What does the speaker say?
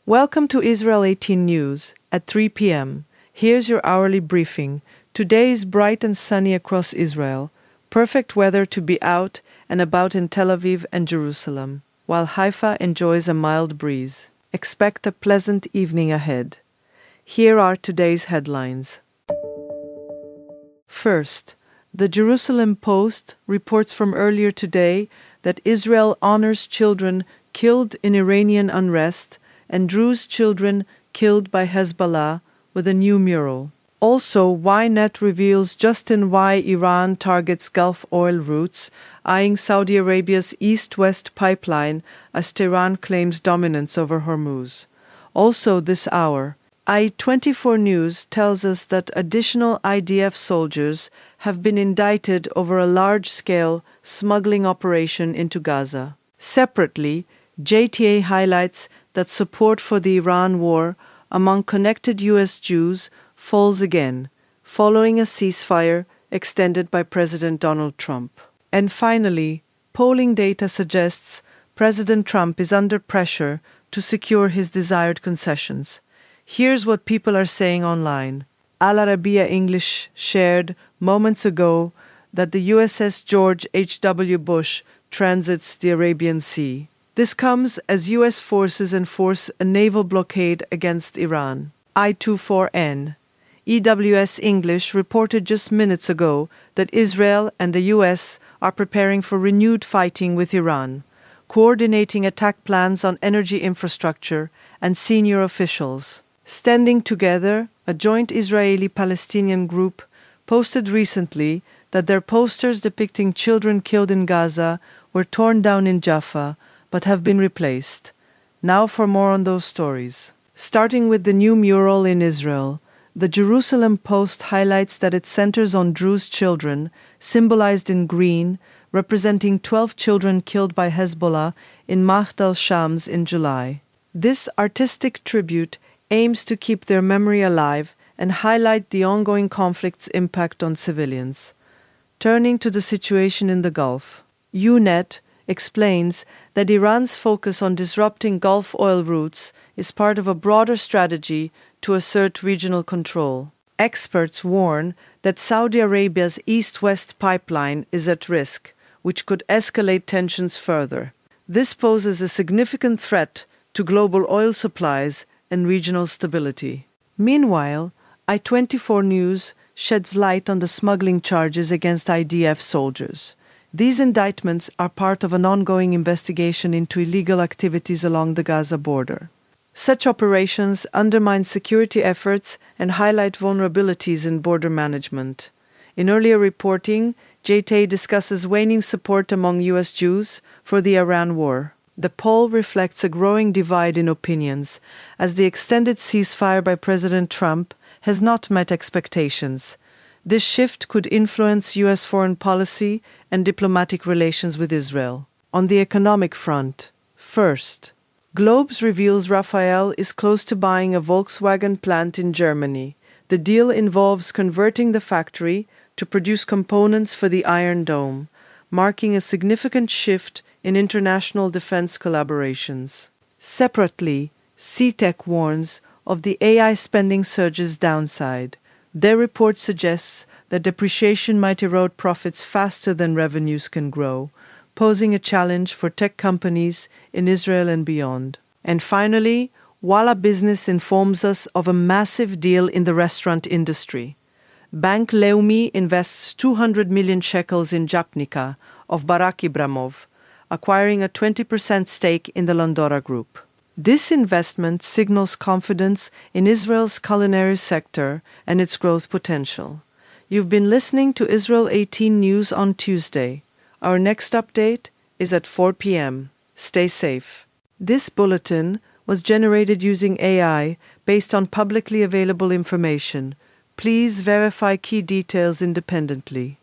Welcome to Israel 18 News at 3 p.m. Here's your hourly briefing. Today is bright and sunny across Israel. Perfect weather to be out and about in Tel Aviv and Jerusalem, while Haifa enjoys a mild breeze. Expect a pleasant evening ahead. Here are today's headlines. First, the Jerusalem Post reports from earlier today that Israel honors children killed in Iranian unrest and Druze children killed by Hezbollah with a new mural. Also, Ynet reveals just in why Iran targets Gulf oil routes, eyeing Saudi Arabia's east-west pipeline as Tehran claims dominance over Hormuz. Also this hour, I24 News tells us that additional IDF soldiers have been indicted over a large-scale smuggling operation into Gaza. Separately, JTA highlights that support for the Iran war among connected U.S. Jews falls again, following a ceasefire extended by President Donald Trump. And finally, polling data suggests President Trump is under pressure to secure his desired concessions. Here's what people are saying online. Al Arabiya English shared moments ago that the USS George H.W. Bush transits the Arabian Sea. This comes as U.S. forces enforce a naval blockade against Iran. I24N. EWS English reported just minutes ago that Israel and the U.S. are preparing for renewed fighting with Iran, coordinating attack plans on energy infrastructure and senior officials. Standing Together, a joint Israeli-Palestinian group, posted recently that their posters depicting children killed in Gaza were torn down in Jaffa, but have been replaced. Now for more on those stories. Starting with the new mural in Israel, the Jerusalem Post highlights that it centers on Druze children, symbolized in green, representing 12 children killed by Hezbollah in Mahdal Shams in July. This artistic tribute aims to keep their memory alive and highlight the ongoing conflict's impact on civilians. Turning to the situation in the Gulf, Ynet explains that Iran's focus on disrupting Gulf oil routes is part of a broader strategy to assert regional control. Experts warn that Saudi Arabia's east-west pipeline is at risk, which could escalate tensions further. This poses a significant threat to global oil supplies and regional stability. Meanwhile, I24 News sheds light on the smuggling charges against IDF soldiers. These indictments are part of an ongoing investigation into illegal activities along the Gaza border. Such operations undermine security efforts and highlight vulnerabilities in border management. In earlier reporting, JTA discusses waning support among U.S. Jews for the Iran war. The poll reflects a growing divide in opinions, as the extended ceasefire by President Trump has not met expectations. This shift could influence U.S. foreign policy and diplomatic relations with Israel. On the economic front, first, Globes reveals Rafael is close to buying a Volkswagen plant in Germany. The deal involves converting the factory to produce components for the Iron Dome, marking a significant shift in international defense collaborations. Separately, CTEC warns of the AI spending surge's downside. Their report suggests that depreciation might erode profits faster than revenues can grow, posing a challenge for tech companies in Israel and beyond. And finally, Walla Business informs us of a massive deal in the restaurant industry. Bank Leumi invests 200 million shekels in Japnika of Barak Ibramov, acquiring a 20% stake in the Landora Group. This investment signals confidence in Israel's culinary sector and its growth potential. You've been listening to Israel 18 News on Tuesday. Our next update is at 4 p.m. Stay safe. This bulletin was generated using AI based on publicly available information. Please verify key details independently.